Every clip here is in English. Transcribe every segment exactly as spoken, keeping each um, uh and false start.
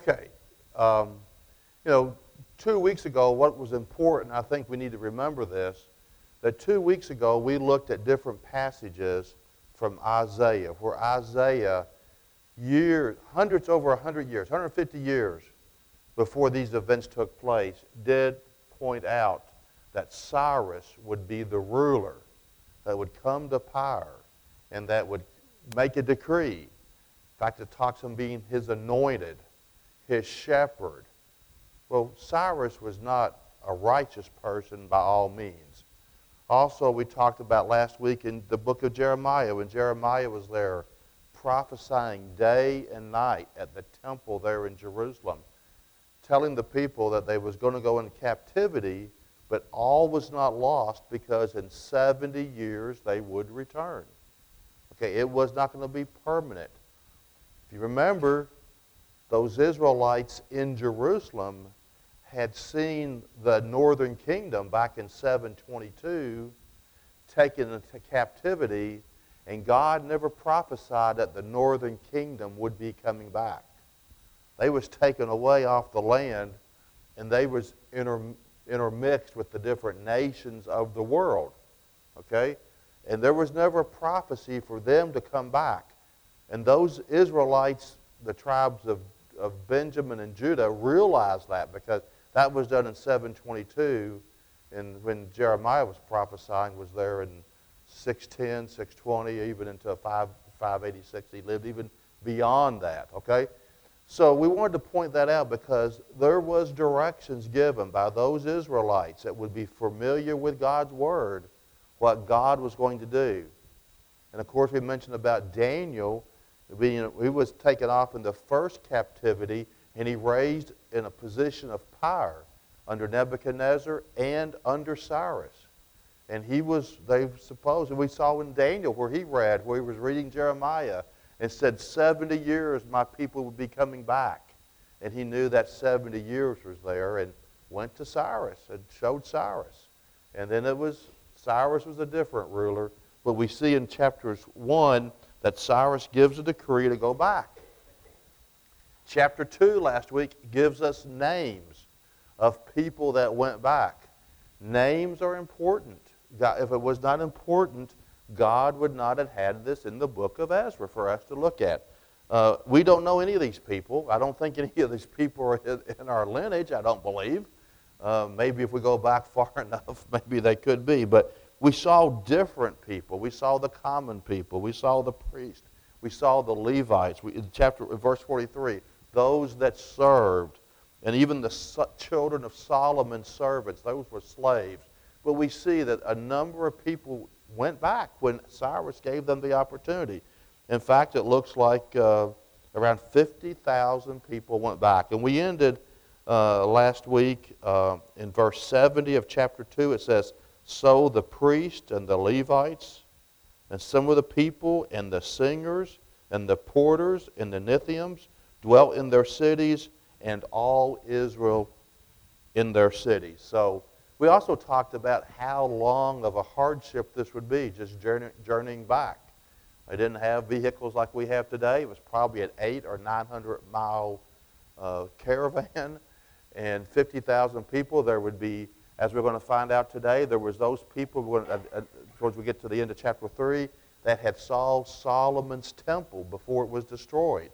Okay. Um, you know, two weeks ago, what was important, I think we need to remember this, that two weeks ago we looked at different passages from Isaiah, where Isaiah, years, hundreds over one hundred years, one hundred fifty years before these events took place, did point out that Cyrus would be the ruler that would come to power and that would make a decree. In fact, it talks of being his anointed, his shepherd. Well, Cyrus was not a righteous person by all means. Also, we talked about last week in the book of Jeremiah, when Jeremiah was there prophesying day and night at the temple there in Jerusalem, telling the people that they was going to go into captivity, but all was not lost because in seventy years they would return. Okay, it was not going to be permanent. If you remember, those Israelites in Jerusalem had seen the northern kingdom back in seven twenty-two taken into captivity, and God never prophesied that the northern kingdom would be coming back. They was taken away off the land, and they was inter, intermixed with the different nations of the world. Okay? And there was never a prophecy for them to come back. And those Israelites, the tribes of, of Benjamin and Judah, realized that because that was done in seven twenty-two, and when Jeremiah was prophesying was there in six ten, six twenty, even into five eighty-six. He lived even beyond that, okay? So we wanted to point that out because there was directions given by those Israelites that would be familiar with God's Word, what God was going to do. And of course we mentioned about Daniel, being, he was taken off in the first captivity, and he raised in a position of power under Nebuchadnezzar and under Cyrus. And he was, they suppose, and we saw in Daniel where he read, where he was reading Jeremiah, and said, seventy years my people would be coming back. And he knew that seventy years was there and went to Cyrus and showed Cyrus. And then it was, Cyrus was a different ruler, but we see in chapters one that Cyrus gives a decree to go back. Chapter two last week gives us names of people that went back. Names are important. God, if it was not important, God would not have had this in the book of Ezra for us to look at. Uh, we don't know any of these people. I don't think any of these people are in, in our lineage, I don't believe. Uh, maybe if we go back far enough, maybe they could be. But we saw different people. We saw the common people. We saw the priests. We saw the Levites. We, in chapter, in verse forty-three, those that served, and even the so- children of Solomon's servants, those were slaves. But we see that a number of people went back when Cyrus gave them the opportunity. In fact, it looks like uh, around fifty thousand people went back. And we ended uh, last week uh, in verse seventy of chapter two. It says, so the priests and the Levites and some of the people and the singers and the porters and the Nithiums dwelt in their cities, and all Israel in their cities. So we also talked about how long of a hardship this would be, just journey, journeying back. They didn't have vehicles like we have today. It was probably an eight or nine hundred mile uh, caravan, and fifty thousand people. There would be, as we're going to find out today, there was those people, when, uh, uh, towards we get to the end of chapter three, that had saw Solomon's temple before it was destroyed.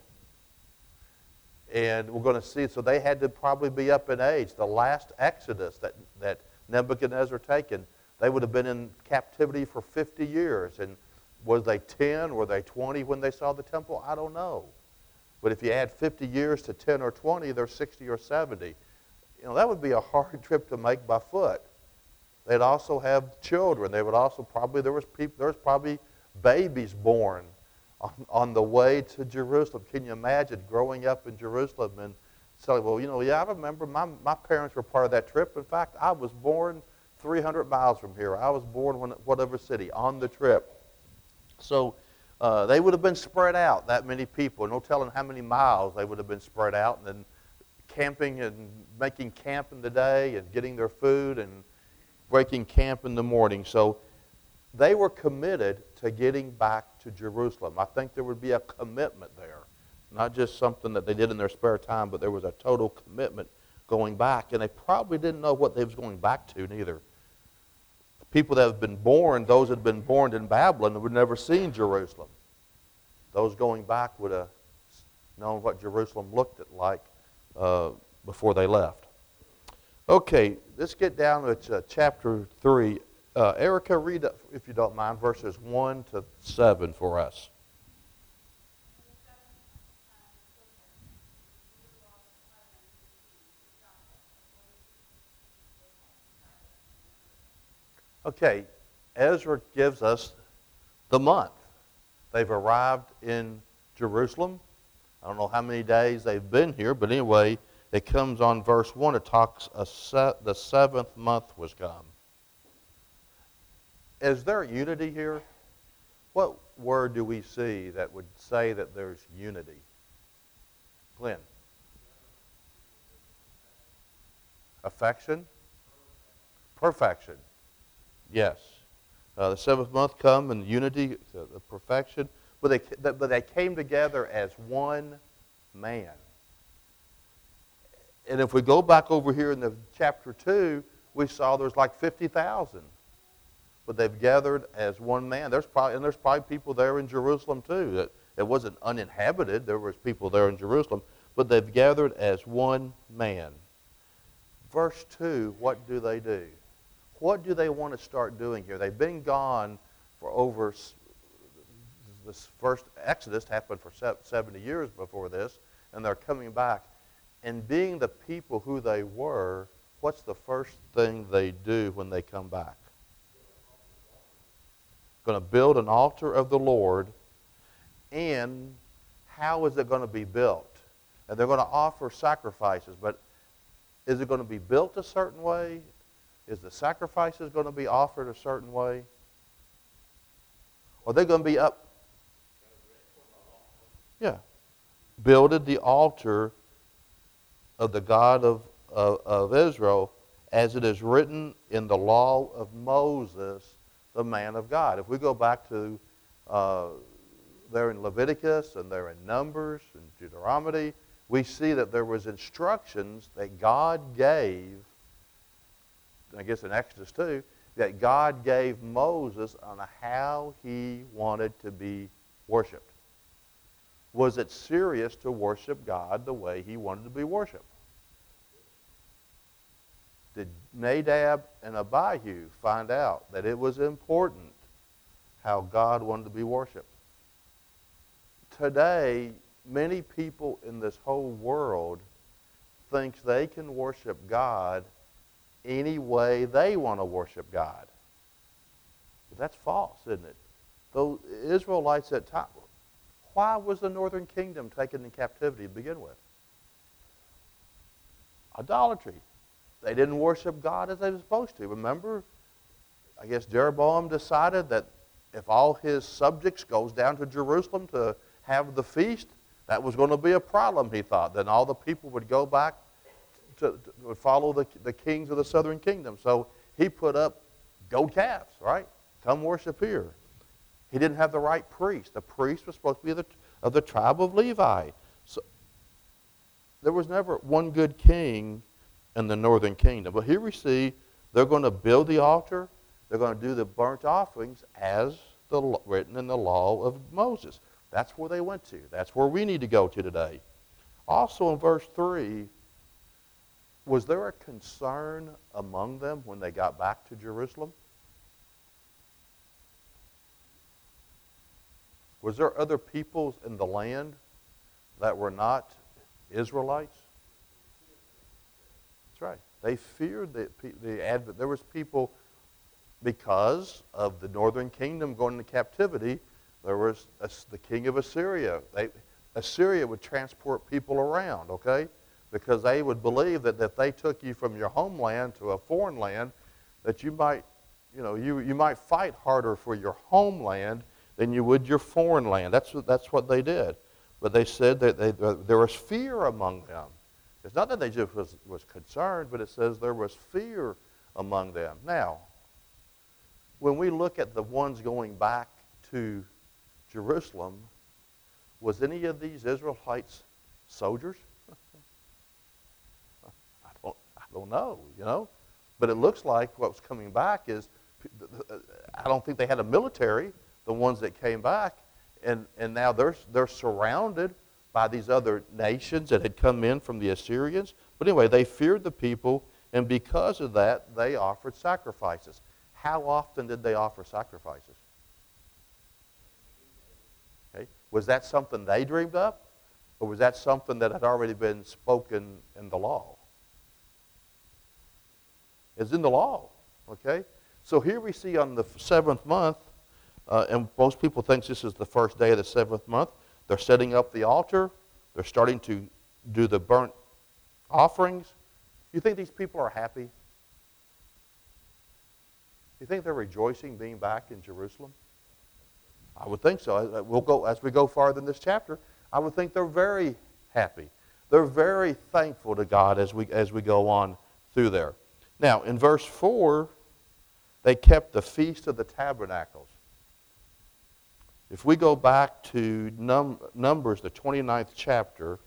And we're going to see, so they had to probably be up in age. The last Exodus that, that Nebuchadnezzar taken, they would have been in captivity for fifty years. And was they ten, were they twenty when they saw the temple? I don't know. But if you add fifty years to ten or twenty, they're sixty or seventy. You know, that would be a hard trip to make by foot. They'd also have children. They would also probably, there was people, there was probably babies born On, on the way to Jerusalem. Can you imagine growing up in Jerusalem and saying, well, you know, yeah, I remember my, my parents were part of that trip. In fact, I was born three hundred miles from here. I was born in whatever city on the trip. So uh, they would have been spread out, that many people. No telling how many miles they would have been spread out, and then camping and making camp in the day and getting their food and breaking camp in the morning. So they were committed to getting back to Jerusalem. I think there would be a commitment there. Not just something that they did in their spare time, but there was a total commitment going back. And they probably didn't know what they was going back to neither. The people that have been born, those that had been born in Babylon, would never seen Jerusalem. Those going back would have known what Jerusalem looked at like uh, before they left. Okay, let's get down to uh, chapter three. Uh, Erica, read, if you don't mind, verses one to seven for us. Okay, Ezra gives us the month. They've arrived in Jerusalem. I don't know how many days they've been here, but anyway, it comes on verse one. It talks a se- the seventh month was come. Is there unity here? What word do we see that would say that there's unity? Glenn? Affection? Perfection. Yes. Uh, the seventh month come and unity, the, the perfection. But they, but they came together as one man. And if we go back over here in the chapter two, we saw there's like fifty thousand. But they've gathered as one man. There's probably, and there's probably people there in Jerusalem too. That it wasn't uninhabited. There was people there in Jerusalem. But they've gathered as one man. Verse two, what do they do? What do they want to start doing here? They've been gone for over, this first Exodus happened for seventy years before this, and they're coming back. And being the people who they were, what's the first thing they do when they come back? Going to build an altar of the Lord. And how is it going to be built? And they're going to offer sacrifices, but is it going to be built a certain way? Is the sacrifices going to be offered a certain way? Are they going to be up? Yeah. Builded the altar of the God of, of, of Israel as it is written in the law of Moses, the man of God. If we go back to, uh, there in Leviticus and there in Numbers and Deuteronomy, we see that there was instructions that God gave, I guess in Exodus too, that God gave Moses on how he wanted to be worshipped. Was it serious to worship God the way he wanted to be worshipped? Did Nadab and Abihu find out that it was important how God wanted to be worshipped? Today, many people in this whole world think they can worship God any way they want to worship God. But that's false, isn't it? The Israelites at time, why was the northern kingdom taken in captivity to begin with? Idolatry. They didn't worship God as they were supposed to. Remember, I guess Jeroboam decided that if all his subjects goes down to Jerusalem to have the feast, that was going to be a problem, he thought. Then all the people would go back to, to would follow the, the kings of the southern kingdom. So he put up goat calves, right? Come worship here. He didn't have the right priest. The priest was supposed to be the, of the tribe of Levi. So there was never one good king in the northern kingdom. But here we see they're going to build the altar. They're going to do the burnt offerings as the, written in the law of Moses. That's where they went to. That's where we need to go to today. Also in verse three, was there a concern among them when they got back to Jerusalem? Was there other peoples in the land that were not Israelites? That's right. They feared the, the advent. There was people, because of the northern kingdom going into captivity, there was a, the king of Assyria. They, Assyria would transport people around, okay? Because they would believe that if they took you from your homeland to a foreign land, that you might, you know, you, you might fight harder for your homeland than you would your foreign land. That's what, that's what they did. But they said that they, there was fear among them. It's not that they just was, was concerned, but it says there was fear among them. Now, when we look at the ones going back to Jerusalem, Was any of these Israelites soldiers? I don't, I don't know, you know. But it looks like what's coming back is, I don't think they had a military, the ones that came back, and, and now they're, they're surrounded by these other nations that had come in from the Assyrians. But anyway, they feared the people, and because of that, they offered sacrifices. How often did they offer sacrifices? Okay. Was that something they dreamed up, or was that something that had already been spoken in the law? It's in the law, okay? So here we see on the seventh month, uh, and most people think this is the first day of the seventh month, they're setting up the altar. They're starting to do the burnt offerings. You think these people are happy? You think they're rejoicing being back in Jerusalem? I would think so. We'll go as we go farther in this chapter. I would think they're very happy. They're very thankful to God as we as we go on through there. Now, in verse four, they kept the Feast of the Tabernacles. If we go back to Num- Numbers, the twenty-ninth chapter,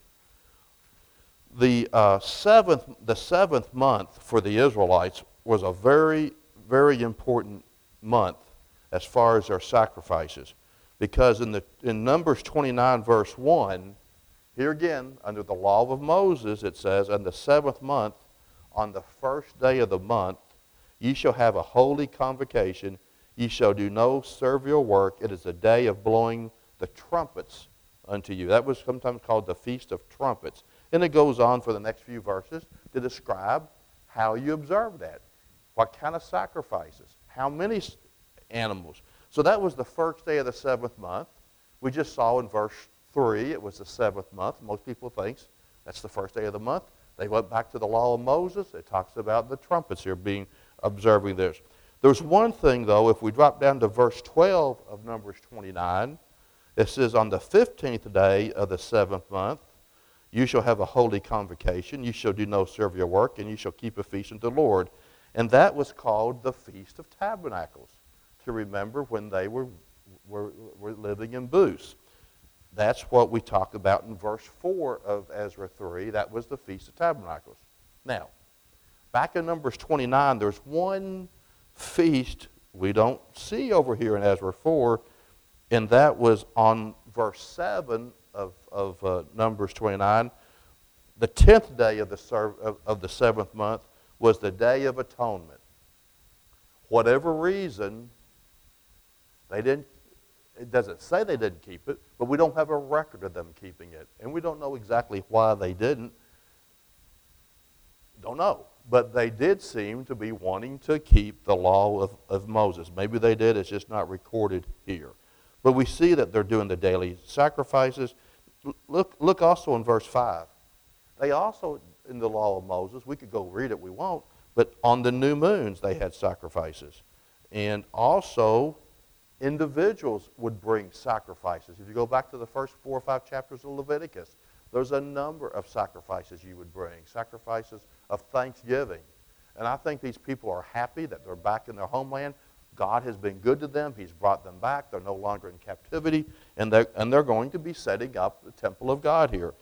the uh, seventh the seventh month for the Israelites was a very, very important month as far as their sacrifices. Because in the in Numbers twenty-nine, verse one, here again, under the law of Moses, it says, "On the seventh month, on the first day of the month, ye shall have a holy convocation. Ye shall do no servile work. It is a day of blowing the trumpets unto you." That was sometimes called the Feast of Trumpets. And it goes on for the next few verses to describe how you observe that. What kind of sacrifices? How many animals? So that was the first day of the seventh month. We just saw in verse three, it was the seventh month. Most people think that's the first day of the month. They went back to the law of Moses. It talks about the trumpets here being observing this. There's one thing, though, if we drop down to verse twelve of Numbers twenty-nine, it says, "On the fifteenth day of the seventh month, you shall have a holy convocation. You shall do no servile work, and you shall keep a feast unto the Lord." And that was called the Feast of Tabernacles, to remember when they were, were, were living in booths. That's what we talk about in verse four of Ezra three. That was the Feast of Tabernacles. Now, back in Numbers twenty-nine, there's one feast we don't see over here in Ezra four, and that was on verse seven of, of uh, Numbers twenty-nine. The tenth day of the, serv- of, of the seventh month was the Day of Atonement. Whatever reason, they didn't, it doesn't say they didn't keep it, but we don't have a record of them keeping it. And we don't know exactly why they didn't. Don't know. But they did seem to be wanting to keep the law of, of Moses. Maybe they did, it's just not recorded here. But we see that they're doing the daily sacrifices. Look, look also in verse five. They also, in the law of Moses, we could go read it, we won't, but on the new moons they had sacrifices. And also, individuals would bring sacrifices. If you go back to the first four or five chapters of Leviticus, there's a number of sacrifices you would bring, sacrifices of thanksgiving. And I think these people are happy that they're back in their homeland. God has been good to them. He's brought them back. They're no longer in captivity. And they're, and they're going to be setting up the temple of God here.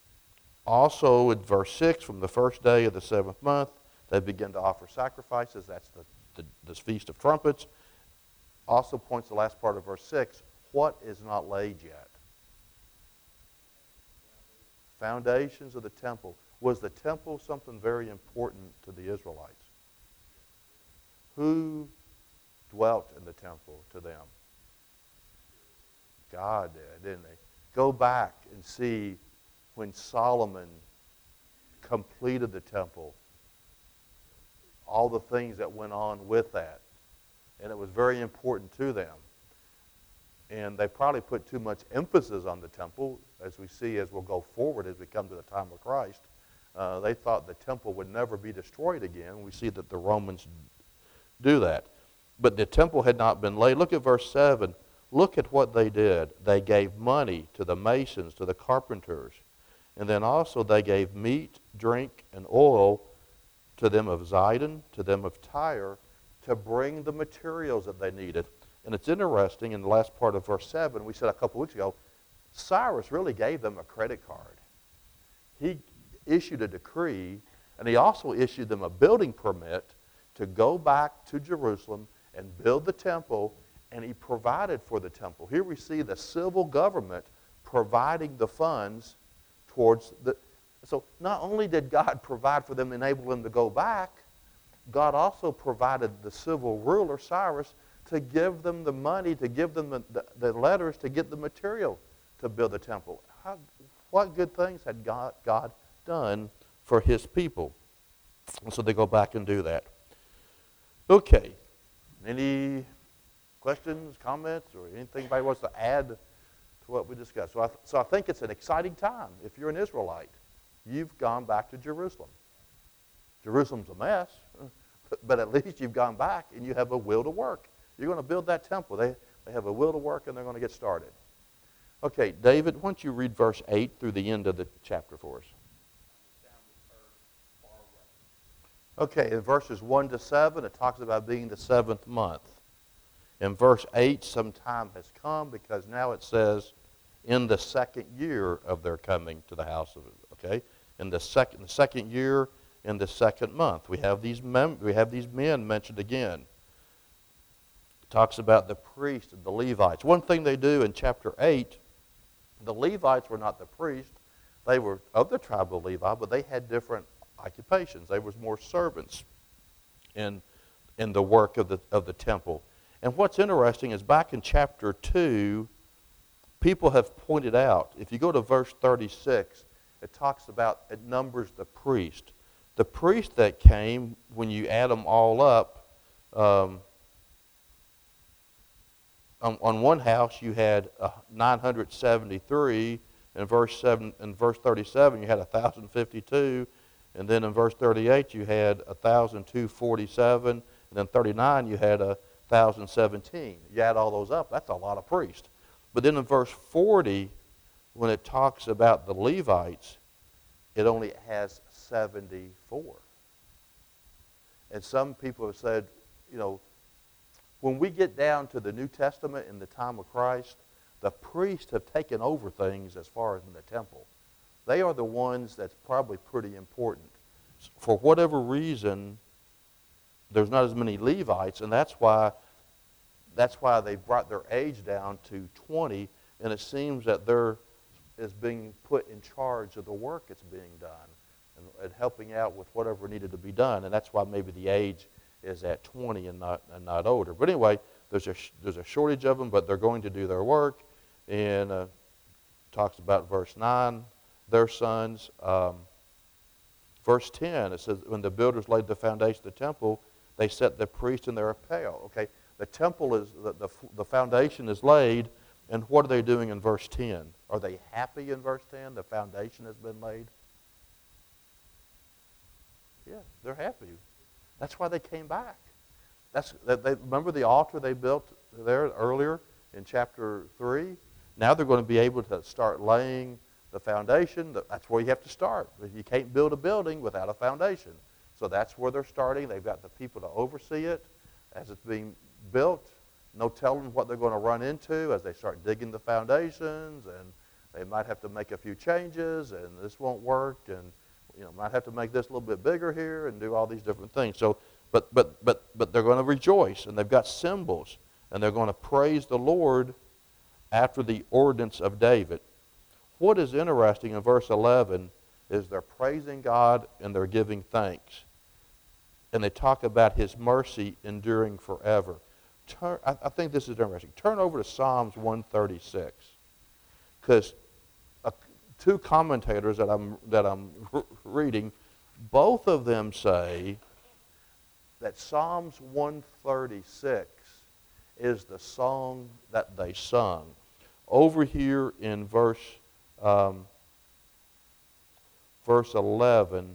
Also in verse six, from the first day of the seventh month, they begin to offer sacrifices. That's the, the, the Feast of Trumpets. Also points the last part of verse six, what is not laid yet? Foundations of the temple. Was the temple something very important to the Israelites? Who dwelt in the temple to them? God did, didn't they? Go back and see when Solomon completed the temple, all the things that went on with that. And it was very important to them. And they probably put too much emphasis on the temple, as we see as we'll go forward as we come to the time of Christ. Uh, they thought the temple would never be destroyed again. We see that the Romans do that. But the temple had not been laid. Look at verse seven. Look at what they did. They gave money to the masons, to the carpenters. And then also they gave meat, drink, and oil to them of Zidon, to them of Tyre, to bring the materials that they needed. And it's interesting, in the last part of verse seven, we said a couple weeks ago, Cyrus really gave them a credit card. He issued a decree, and he also issued them a building permit to go back to Jerusalem and build the temple, and he provided for the temple. Here we see the civil government providing the funds towards the... So not only did God provide for them, enable them to go back, God also provided the civil ruler, Cyrus, to give them the money, to give them the, the, the letters, to get the material to build the temple. How, what good things had God, God done for his people? And so they go back and do that. Okay. Any questions, comments, or anything anybody wants to add to what we discussed? So I, th- so I think it's an exciting time if you're an Israelite. You've gone back to Jerusalem. Jerusalem's a mess, but at least you've gone back and you have a will to work. You're going to build that temple. They, they have a will to work, and they're going to get started. Okay, David, why don't you read verse eight through the end of the chapter for us? Okay, in verses one to seven, it talks about being the seventh month. In verse eight, some time has come, because now it says, in the second year of their coming to the house of, okay? In the second, the second year, in the second month. We have these mem- we have these men mentioned again. It talks about the priests and the Levites. One thing they do in chapter eight, the Levites were not the priests. They were of the tribe of Levi, but they had different occupations. They was more servants in, in the work of the, of the temple. And what's interesting is back in chapter two, people have pointed out, if you go to verse thirty-six, it talks about, it numbers the priest. The priest that came, when you add them all up, um, on, on one house you had uh, nine hundred seventy-three. In verse seven, in verse thirty-seven, you had one thousand fifty-two. And then in verse thirty-eight, you had one thousand two hundred forty-seven. And then thirty-nine, you had one thousand seventeen. You add all those up, that's a lot of priests. But then in verse forty, when it talks about the Levites, it only has seventy-four. And some people have said, you know, when we get down to the New Testament in the time of Christ, the priests have taken over things as far as in the temple. They are the ones that's probably pretty important. For whatever reason, there's not as many Levites, and that's why that's why they brought their age down to twenty, and it seems that they're is being put in charge of the work that's being done and, and helping out with whatever needed to be done, and that's why maybe the age is at twenty and not and not older. But anyway, there's a there's a shortage of them, but they're going to do their work. And uh, talks about verse nine, their sons. Um, verse ten, it says, when the builders laid the foundation of the temple, they set the priests in their apparel. Okay, the temple is, the, the, the foundation is laid, and what are they doing in verse ten? Are they happy in verse ten? The foundation has been laid? Yeah, they're happy. That's why they came back. That's they, they, remember the altar they built there earlier in chapter three? Now they're going to be able to start laying the foundation. That's where you have to start. You can't build a building without a foundation. So that's where they're starting. They've got the people to oversee it as it's being built. No telling what they're going to run into as they start digging the foundations, and they might have to make a few changes, and this won't work, and you know might have to make this a little bit bigger here, and do all these different things. So, but but but but they're going to rejoice, and they've got cymbals, and they're going to praise the Lord after the ordinance of David. What is interesting in verse eleven is they're praising God and they're giving thanks, and they talk about His mercy enduring forever. Turn, I, I think this is interesting. Turn over to Psalms one thirty-six, because uh, two commentators that I'm that I'm r- reading, both of them say that Psalms one thirty-six is the song that they sung. Over here in verse um, verse eleven.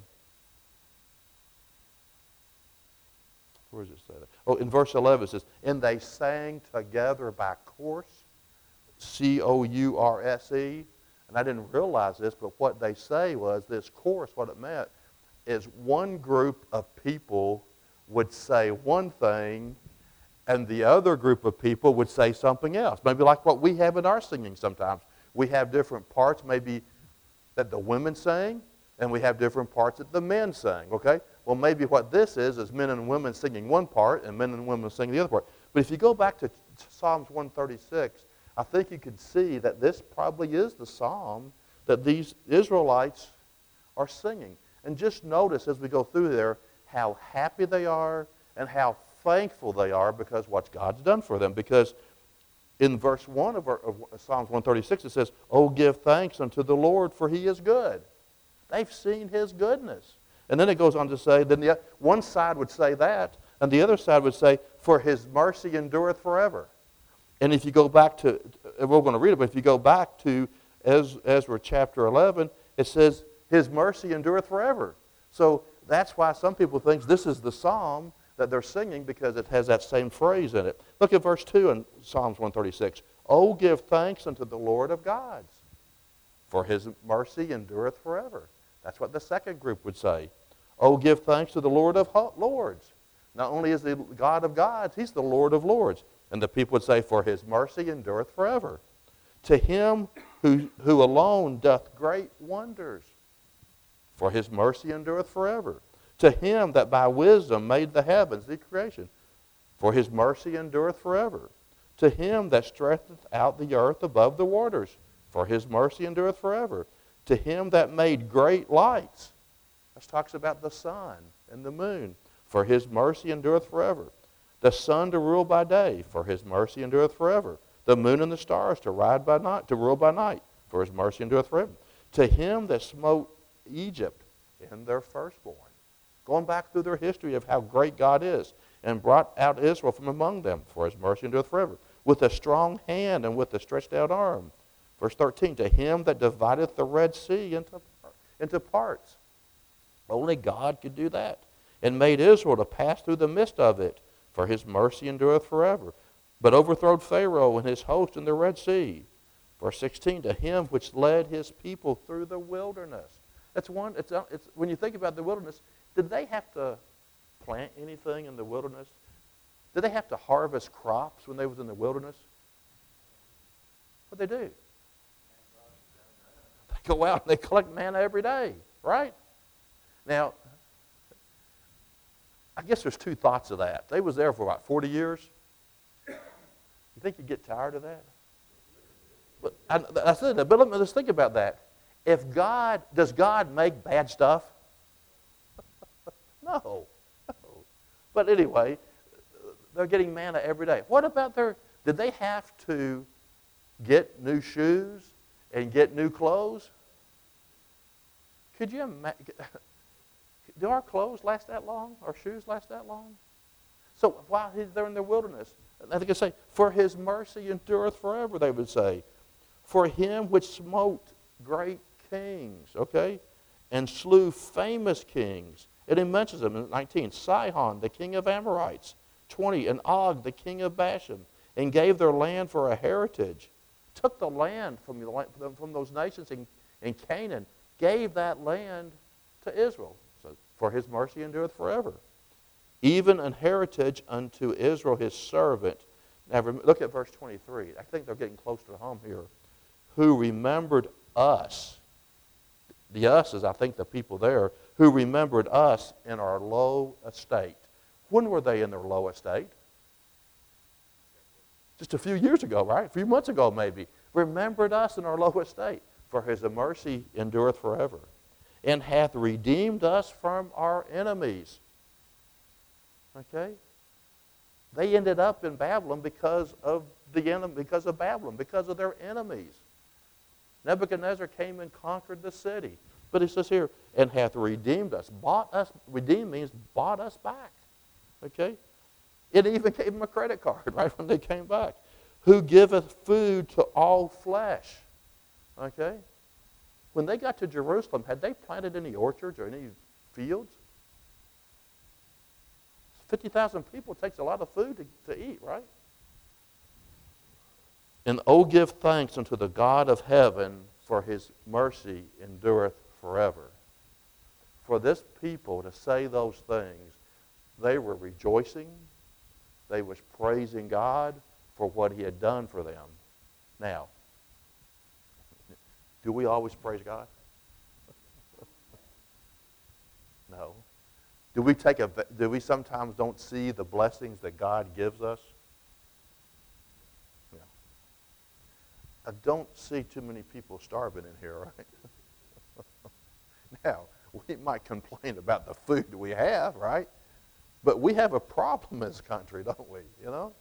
Where does it say that? Oh, in verse eleven it says, and they sang together by course, C O U R S E. And I didn't realize this, but what they say was this chorus, what it meant is one group of people would say one thing, and the other group of people would say something else. Maybe like what we have in our singing sometimes. We have different parts maybe that the women sing, and we have different parts that the men sing, okay? Well, maybe what this is is men and women singing one part and men and women singing the other part. But if you go back to Psalms one thirty-six, I think you could see that this probably is the psalm that these Israelites are singing. And just notice as we go through there how happy they are and how thankful they are because what God's done for them. Because in verse one of, our, of Psalms one thirty-six it says, "Oh, give thanks unto the Lord, for he is good." They've seen his goodness. And then it goes on to say, then the one side would say that, and the other side would say, "For his mercy endureth forever." And if you go back to, we're going to read it, but if you go back to Ezra chapter eleven, it says, "His mercy endureth forever." So that's why some people think this is the psalm that they're singing because it has that same phrase in it. Look at verse two in Psalms one thirty-six. "Oh, give thanks unto the Lord of gods, for his mercy endureth forever." That's what the second group would say. "Oh, give thanks to the Lord of lords." Not only is he the God of gods, he's the Lord of lords. And the people would say, "For his mercy endureth forever. To him who, who alone doth great wonders, for his mercy endureth forever. To him that by wisdom made the heavens, the creation, for his mercy endureth forever. To him that stretcheth out the earth above the waters, for his mercy endureth forever. To him that made great lights." This talks about the sun and the moon. "For his mercy endureth forever. The sun to rule by day, for his mercy endureth forever. The moon and the stars to ride by night, to rule by night, for his mercy endureth forever. To him that smote Egypt in their firstborn." Going back through their history of how great God is, "and brought out Israel from among them, for his mercy endureth forever. With a strong hand and with a stretched out arm." Verse thirteen, "To him that divideth the Red Sea into, into parts." Only God could do that. "And made Israel to pass through the midst of it, for his mercy endureth forever. But overthrowed Pharaoh and his host in the Red Sea." Verse sixteen, "To him which led his people through the wilderness." That's one, it's, it's, when you think about the wilderness, did they have to plant anything in the wilderness? Did they have to harvest crops when they was in the wilderness? What'd they do? They go out and they collect manna every day, right? Now, I guess there's two thoughts of that. They was there for about forty years. You think you'd get tired of that? But I, I said that, but let me, let's think about that. If God, does God make bad stuff? No. no. But anyway, they're getting manna every day. What about their, did they have to get new shoes and get new clothes? Could you imagine? Do our clothes last that long? Our shoes last that long? So while they're in the wilderness, I think I say, "For his mercy endureth forever," they would say. "For him which smote great kings," okay, "and slew famous kings." And he mentions them in nineteen. "Sihon, the king of Amorites." twenty. "And Og, the king of Bashan, and gave their land for a heritage." Took the land from, the, from those nations in, in Canaan, gave that land to Israel. So, "For his mercy endureth forever. Even an heritage unto Israel his servant." Now look at verse twenty-three. I think they're getting close to home here. "Who remembered us." The us is, I think, the people there. "Who remembered us in our low estate." When were they in their low estate? Just a few years ago, right? A few months ago, maybe. "Remembered us in our low estate. For his mercy endureth forever. And hath redeemed us from our enemies." Okay? They ended up in Babylon because of the enemy, because of Babylon, because of their enemies. Nebuchadnezzar came and conquered the city. But it says here, "and hath redeemed us." Bought us, redeemed means bought us back. Okay? It even gave them a credit card right when they came back. "Who giveth food to all flesh." Okay? When they got to Jerusalem, had they planted any orchards or any fields? fifty thousand people takes a lot of food to, to eat, right? "And oh, give thanks unto the God of heaven, for his mercy endureth forever." For this people to say those things, they were rejoicing. They was praising God for what he had done for them. Now, Do we always praise God? No. Do we take a, do we sometimes don't see the blessings that God gives us? No. I don't see too many people starving in here, right? Now, we might complain about the food we have, right? But we have a problem in this country, don't we? You know?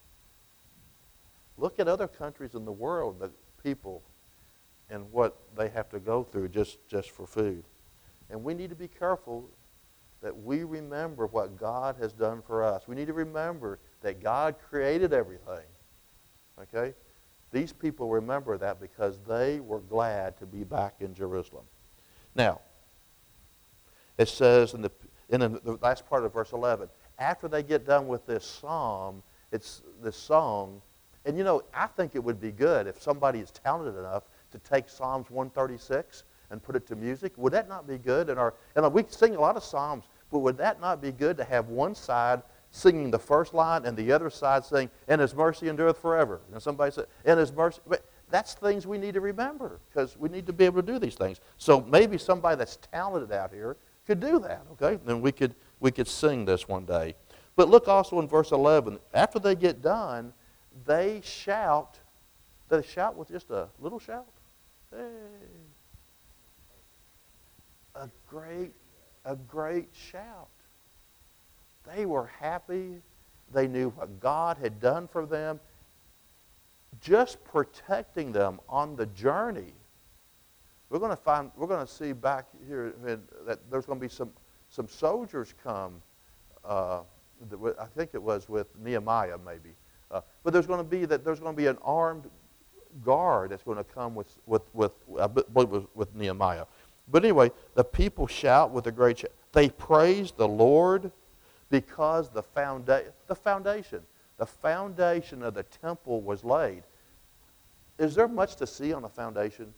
Look at other countries in the world, the people, and what they have to go through just, just for food. And we need to be careful that we remember what God has done for us. We need to remember that God created everything. Okay? These people remember that because they were glad to be back in Jerusalem. Now, it says in the in the last part of verse eleven, after they get done with this psalm, it's this song, and you know, I think it would be good if somebody is talented enough to take Psalms one thirty-six and put it to music. Would that not be good? And our and we sing a lot of psalms, but would that not be good to have one side singing the first line and the other side saying, "And His mercy endureth forever"? And somebody said, "And His mercy." But that's things we need to remember because we need to be able to do these things. So maybe somebody that's talented out here could do that. Okay, then we could we could sing this one day. But look also in verse eleven. After they get done, they shout. They shout with just a little shout. Hey. A great, a great shout. They were happy. They knew what God had done for them, just protecting them on the journey. We're going to find. We're going to see back here that there's going to be some some soldiers come. Uh, I think it was with Nehemiah, maybe. Uh, but there's going to be that there's going to be an armed guard that's going to come with with with I believe with, with Nehemiah. But anyway, the people shout with a great shout. They praise the Lord because the founda- the foundation, the foundation of the temple was laid. Is there much to see on a foundation?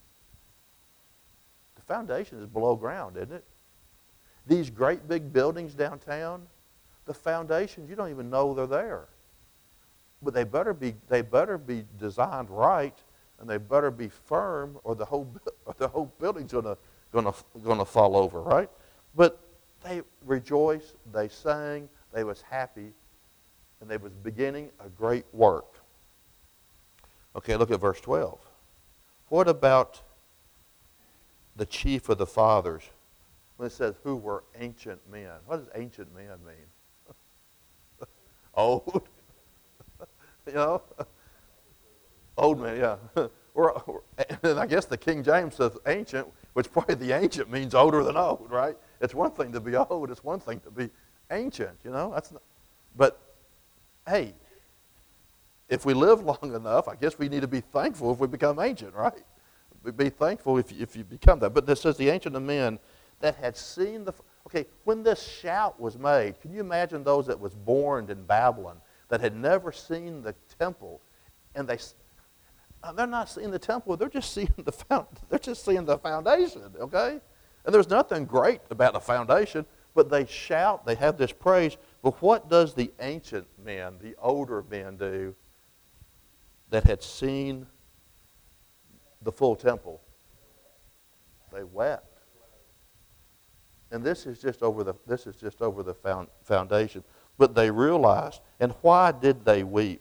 The foundation is below ground, isn't it? These great big buildings downtown, the foundations, you don't even know they're there. But they better be they better be designed right, and they better be firm, or the whole or the whole building's gonna gonna gonna fall over, right? But they rejoiced, they sang, they was happy, and they was beginning a great work. Okay, look at verse twelve. What about the chief of the fathers? When it says who were ancient men. What does ancient men mean? Old. You know? Old men, yeah. Or, or, and I guess the King James says ancient, which probably the ancient means older than old, right? It's one thing to be old. It's one thing to be ancient, you know? That's not, but, hey, if we live long enough, I guess we need to be thankful if we become ancient, right? Be thankful if you, if you become that. But this says the ancient of men that had seen the... Okay, when this shout was made, can you imagine those that was born in Babylon that had never seen the temple, and they... They're not seeing the temple. They're just seeing the found, They're just seeing the foundation. Okay, and there's nothing great about the foundation, but they shout. They have this praise. But what does the ancient men, the older men, do that had seen the full temple? They wept. And this is just over the. This is just over the found, foundation. But they realized. And why did they weep?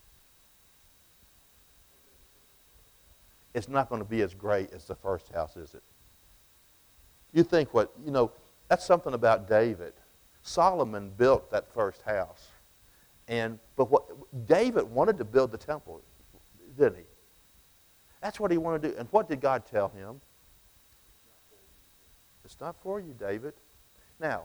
It's not going to be as great as the first house, is it? You think what, you know, that's something about David. Solomon built that first house. And, but what, David wanted to build the temple, didn't he? That's what he wanted to do. And what did God tell him? It's not for you, David. Now,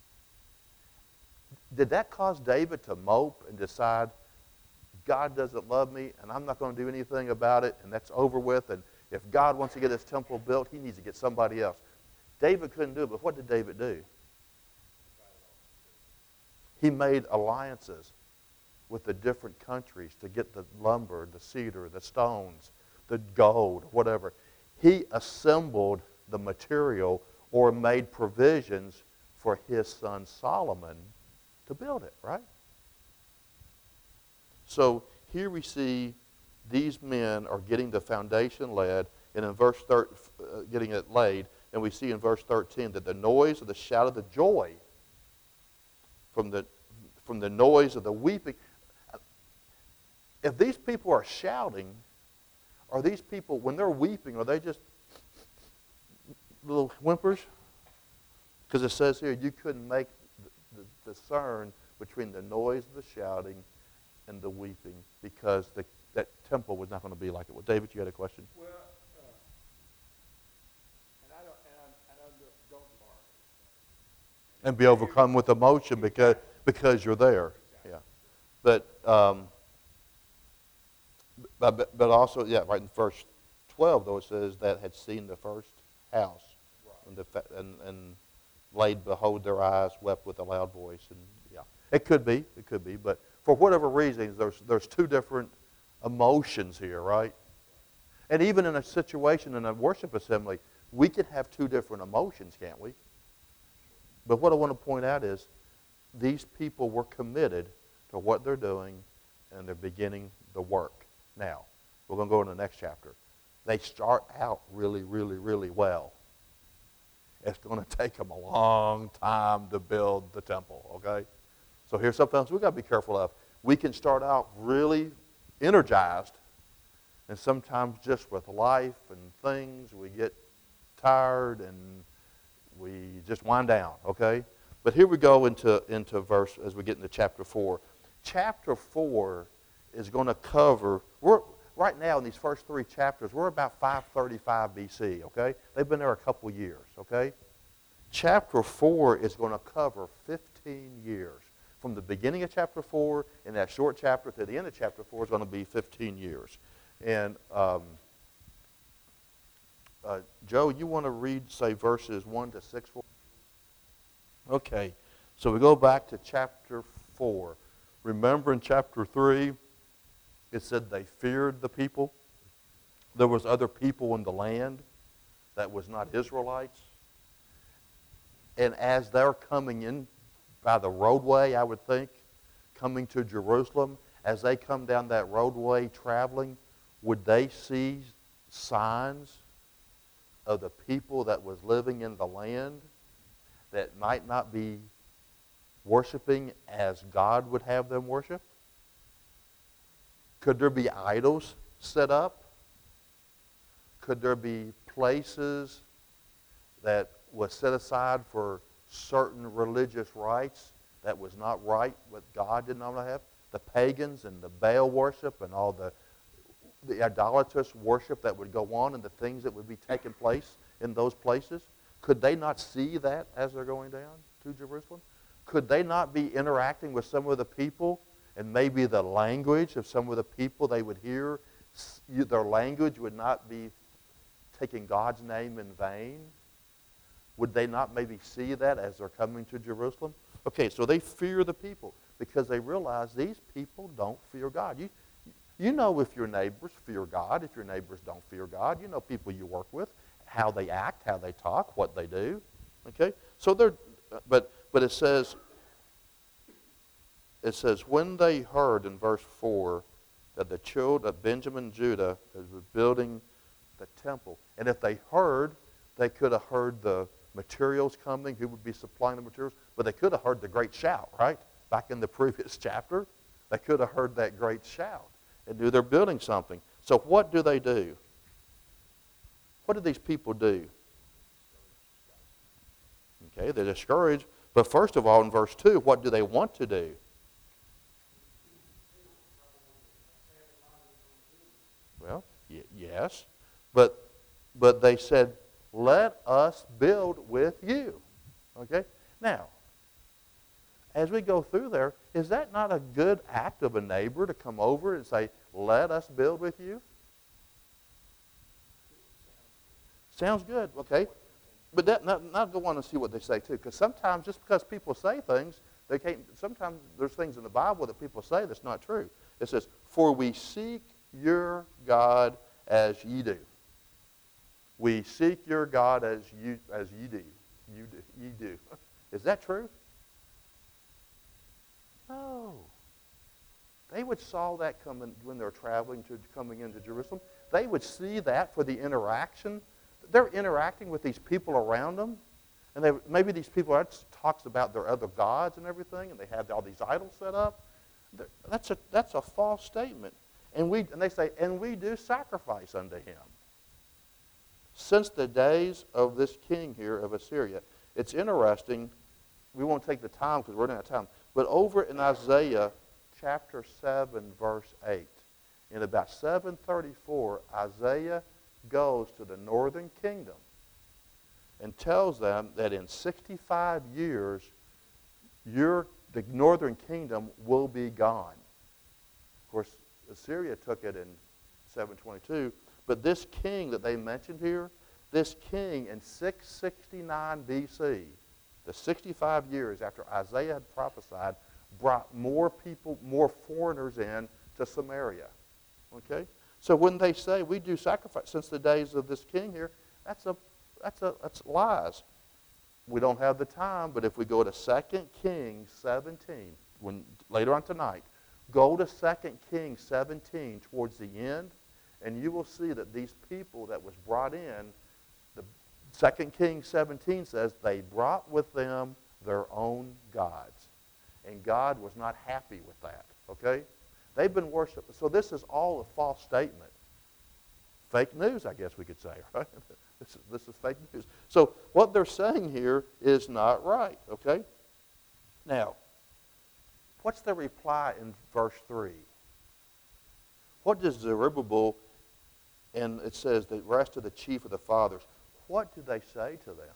did that cause David to mope and decide, God doesn't love me, and I'm not going to do anything about it, and that's over with, and if God wants to get his temple built, he needs to get somebody else. David couldn't do it, but what did David do? He made alliances with the different countries to get the lumber, the cedar, the stones, the gold, whatever. He assembled the material or made provisions for his son Solomon to build it, right? So here we see these men are getting the foundation laid, And in verse thir- uh, getting it laid, and we see in verse thirteen that the noise of the shout of the joy from the from the noise of the weeping. If these people are shouting, are these people, when they're weeping, are they just little whimpers? Because it says here you couldn't make the, the discern between the noise of the shouting and the weeping because the, that temple was not going to be like it was. David, you had a question? Well, uh, and I don't, and I, and I don't bark. And be overcome with emotion because because you're there. Yeah, but um, but but also yeah, right in verse twelve though it says that had seen the first house, right. and the and and laid behold their eyes, wept with a loud voice, and yeah, it could be, it could be, but for whatever reasons, there's there's two different emotions here, right? And even in a situation in a worship assembly, we could have two different emotions, can't we? But what I want to point out is these people were committed to what they're doing, and they're beginning the work. Now, we're going to go in the next chapter. They start out really, really, really well. It's going to take them a long time to build the temple, okay? So here's something else we've got to be careful of. We can start out really energized, and sometimes just with life and things, we get tired and we just wind down, okay? But here we go into, into verse, as we get into chapter four. Chapter four is going to cover, we're, right now in these first three chapters, we're about five thirty-five B C, okay? They've been there a couple years, okay? Chapter four is going to cover fifteen years. From the beginning of chapter four, in that short chapter, to the end of chapter four is going to be fifteen years. And um, uh, Joe, you want to read, say, verses one to six for? Okay, so we go back to chapter four. Remember in chapter three, it said they feared the people. There was other people in the land that was not Israelites. And as they're coming in by the roadway, I would think, coming to Jerusalem, as they come down that roadway traveling, would they see signs of the people that was living in the land that might not be worshiping as God would have them worship? Could there be idols set up? Could there be places that was set aside for certain religious rites that was not right, what God did not have? The pagans and the Baal worship and all the, the idolatrous worship that would go on and the things that would be taking place in those places? Could they not see that as they're going down to Jerusalem? Could they not be interacting with some of the people and maybe the language of some of the people they would hear? Their language would not be taking God's name in vain. Would they not maybe see that as they're coming to Jerusalem? Okay, so they fear the people because they realize these people don't fear God. You, you know if your neighbors fear God, if your neighbors don't fear God. You know people you work with, how they act, how they talk, what they do. Okay, so they're, but but it says, it says when they heard in verse four that the children of Benjamin and Judah was building the temple, and if they heard, they could have heard the materials coming, who would be supplying the materials, but they could have heard the great shout, right? Back in the previous chapter, they could have heard that great shout and knew they're building something. So what do they do? What do these people do? Okay, they're discouraged. But first of all, in verse two, what do they want to do? Well, y- yes. But but they said, let us build with you. Okay? Now, as we go through there, is that not a good act of a neighbor to come over and say, let us build with you? Sounds good, okay. But that, not, not go on and see what they say too, because sometimes just because people say things, they can't, sometimes there's things in the Bible that people say that's not true. It says, for we seek your God as ye do. We seek your God as you as you do. You do. You do. Is that true? No. They would saw that coming when they're traveling to coming into Jerusalem. they would see that for the interaction. They're interacting with these people around them. And they, maybe these people are, talks about their other gods and everything, and they have all these idols set up. That's a, that's a false statement. And, we, and they say, and we do sacrifice unto him. Since the days of this king here of Assyria. It's interesting. We won't take the time because we're running out of time. But over in Isaiah chapter seven, verse eight, in about seven thirty-four, Isaiah goes to the northern kingdom and tells them that in sixty-five years, your, the northern kingdom will be gone. Of course, Assyria took it in seven twenty-two, but this king that they mentioned here, this king in six sixty-nine B C, the sixty-five years after Isaiah had prophesied, brought more people, more foreigners in to Samaria. Okay? So when they say we do sacrifice since the days of this king here, that's a that's a that's lies. We don't have the time, but if we go to Second Kings seventeen, when later on tonight, go to Second Kings seventeen towards the end, and you will see that these people that was brought in, the Second Kings seventeen says they brought with them their own gods. And God was not happy with that, okay? They've been worshiping. So this is all a false statement. Fake news, I guess we could say, right? This is, this is fake news. So what they're saying here is not right, okay? Now, what's the reply in verse three? What does Zerubbabel, and it says the rest of the chief of the fathers, what do they say to them?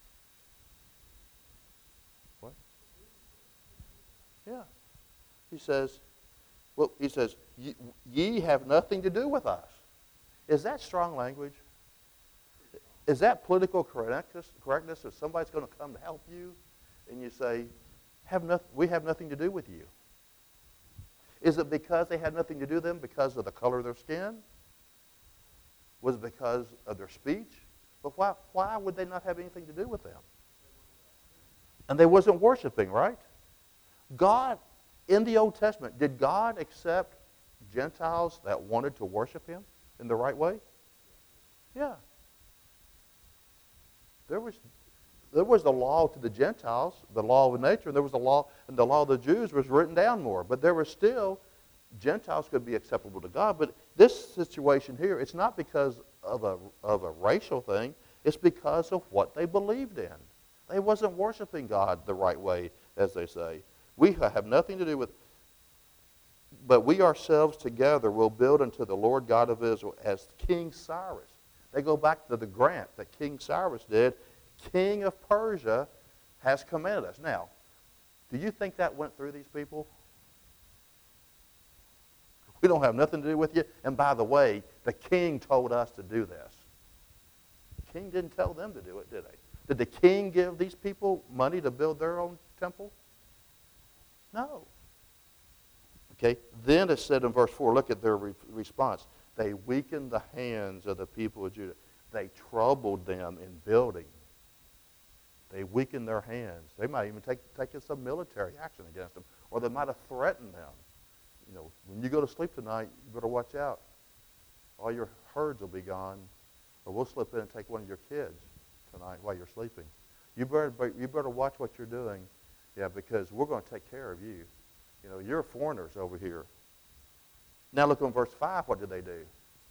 What? Yeah. He says, well, he says, ye, ye have nothing to do with us. Is that strong language? Is that political correctness? Correctness? If somebody's going to come to help you, and you say, "Have nothing, we have nothing to do with you." Is it because they had nothing to do with them because of the color of their skin? Was it because of their speech? But why, why would they not have anything to do with them? And they wasn't worshiping, right? God, in the Old Testament, did God accept Gentiles that wanted to worship him in the right way? Yeah. There was, there was the law to the Gentiles, the law of nature, and there was the law, and the law of the Jews was written down more. But there was still, Gentiles could be acceptable to God. But this situation here, it's not because of a, of a racial thing. It's because of what they believed in. They wasn't worshiping God the right way, as they say. We have nothing to do with, but we ourselves together will build unto the Lord God of Israel as King Cyrus. They go back to the grant that King Cyrus did. King of Persia has commanded us. Now, do you think that went through these people? We don't have nothing to do with you. And by the way, the king told us to do this. The king didn't tell them to do it, did they? Did the king give these people money to build their own temple? No. Okay, then it said in verse four, look at their re- response. They weakened the hands of the people of Judah. They troubled them in building. They weakened their hands. They might even take taken some military action against them, or they might have threatened them. You know, when you go to sleep tonight, you better watch out. All your herds will be gone, or we'll slip in and take one of your kids tonight while you're sleeping. You better you better watch what you're doing, yeah, because we're going to take care of you. You know, you're foreigners over here. Now look on verse five. What did they do?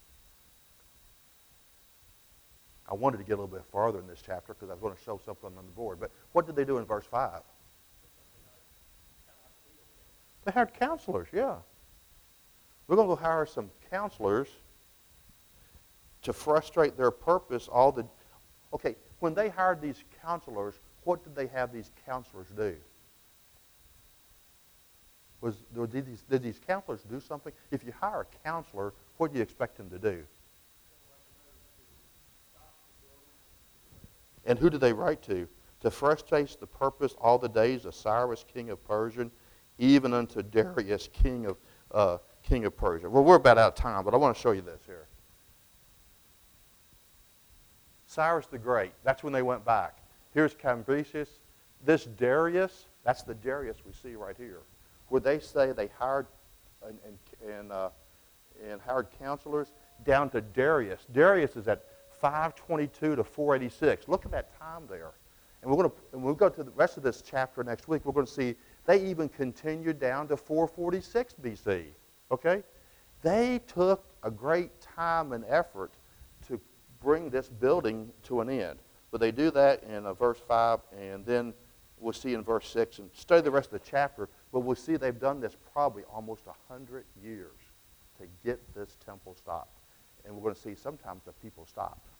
I wanted to get a little bit farther in this chapter because I was going to show something on the board. But what did they do in verse five? They hired counselors, yeah. We're going to go hire some counselors to frustrate their purpose. All the Okay, when they hired these counselors, what did they have these counselors do? Was, did, these, did these counselors do something? If you hire a counselor, what do you expect them to do? And who do they write to? To frustrate the purpose all the days of Cyrus, king of Persia, even unto Darius, king of uh, king of Persia. Well, we're about out of time, but I want to show you this here. Cyrus the Great, that's when they went back. Here's Cambyses. This Darius, that's the Darius we see right here, where they say they hired and, and, and, uh, and hired counselors. down to Darius. Darius is at five twenty-two to four eighty-six. Look at that time there. And we're going to, when we go to the rest of this chapter next week, we're going to see they even continued down to four forty-six B C. Okay? They took a great time and effort to bring this building to an end. But they do that in uh, verse five, and then we'll see in verse six, and study the rest of the chapter, but we'll see they've done this probably almost one hundred years to get this temple stopped. And we're going to see sometimes the people stopped.